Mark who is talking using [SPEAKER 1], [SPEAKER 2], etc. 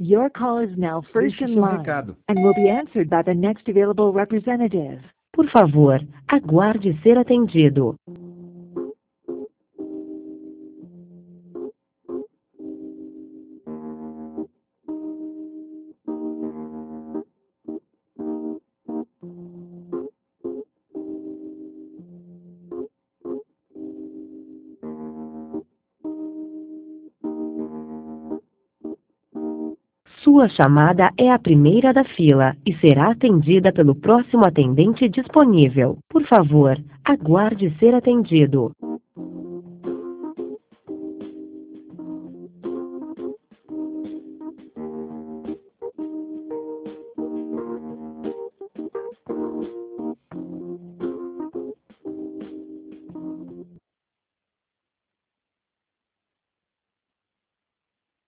[SPEAKER 1] Your call is now first
[SPEAKER 2] Deixe
[SPEAKER 1] in
[SPEAKER 2] seu
[SPEAKER 1] line
[SPEAKER 2] recado.
[SPEAKER 1] and will be answered by the next available representative.
[SPEAKER 3] Por favor, aguarde ser atendido. Sua chamada é a primeira da fila e será atendida pelo próximo atendente disponível. Por favor, aguarde ser atendido.